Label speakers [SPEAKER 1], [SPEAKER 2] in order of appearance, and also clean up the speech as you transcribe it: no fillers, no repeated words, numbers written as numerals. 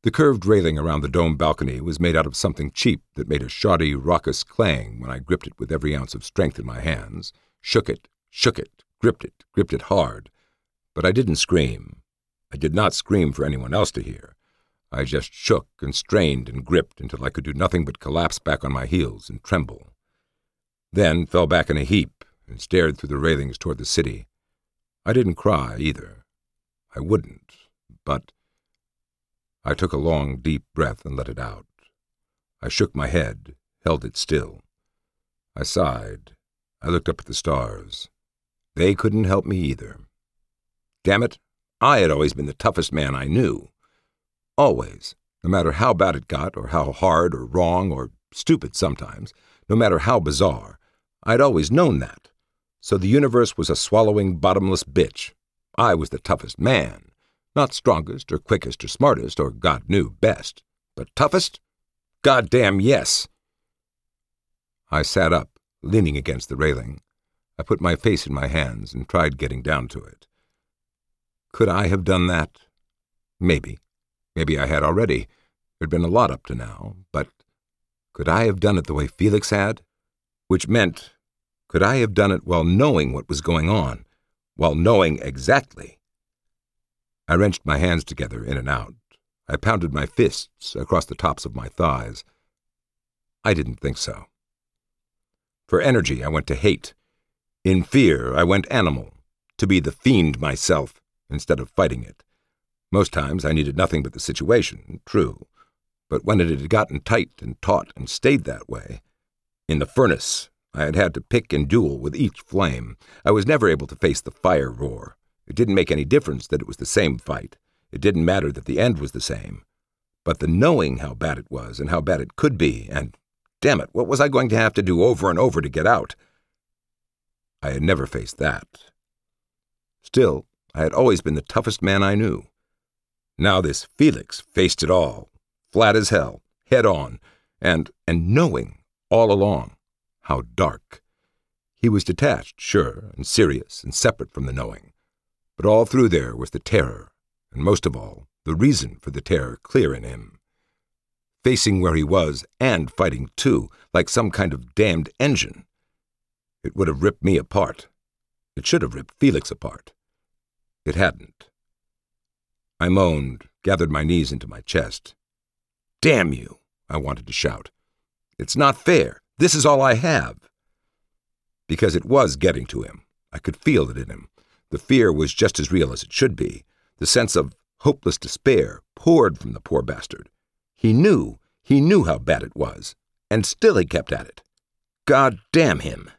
[SPEAKER 1] The curved railing around the dome balcony was made out of something cheap that made a shoddy, raucous clang when I gripped it with every ounce of strength in my hands, shook it, gripped it hard. But I didn't scream. I did not scream for anyone else to hear. I just shook and strained and gripped until I could do nothing but collapse back on my heels and tremble. Then fell back in a heap and stared through the railings toward the city. I didn't cry, either. I wouldn't, but I took a long, deep breath and let it out. I shook my head, held it still. I sighed. I looked up at the stars. They couldn't help me either. Damn it, I had always been the toughest man I knew. Always, no matter how bad it got, or how hard or wrong or stupid sometimes, no matter how bizarre, I'd always known that. So the universe was a swallowing, bottomless bitch. I was the toughest man. Not strongest or quickest or smartest or God knew best. But toughest? Goddamn yes! I sat up, leaning against the railing. I put my face in my hands and tried getting down to it. Could I have done that? Maybe. Maybe I had already. There'd been a lot up to now, but could I have done it the way Felix had? Which meant, could I have done it while knowing what was going on, while knowing exactly? I wrenched my hands together in and out. I pounded my fists across the tops of my thighs. I didn't think so. For energy, I went to hate. In fear, I went animal, to be the fiend myself, instead of fighting it. Most times I needed nothing but the situation, true, but when it had gotten tight and taut and stayed that way, in the furnace, I had had to pick and duel with each flame. I was never able to face the fire roar. It didn't make any difference that it was the same fight. It didn't matter that the end was the same. But the knowing how bad it was and how bad it could be, and, damn it, what was I going to have to do over and over to get out? I had never faced that. Still, I had always been the toughest man I knew. Now this Felix faced it all, flat as hell, head on, and knowing all along how dark. He was detached, sure, and serious and separate from the knowing, but all through there was the terror, and most of all, the reason for the terror clear in him. Facing where he was, and fighting too, like some kind of damned engine. It would have ripped me apart. It should have ripped Felix apart. It hadn't. I moaned, gathered my knees into my chest. Damn you, I wanted to shout. It's not fair. This is all I have. Because it was getting to him. I could feel it in him. The fear was just as real as it should be. The sense of hopeless despair poured from the poor bastard. He knew how bad it was, and still he kept at it. God damn him.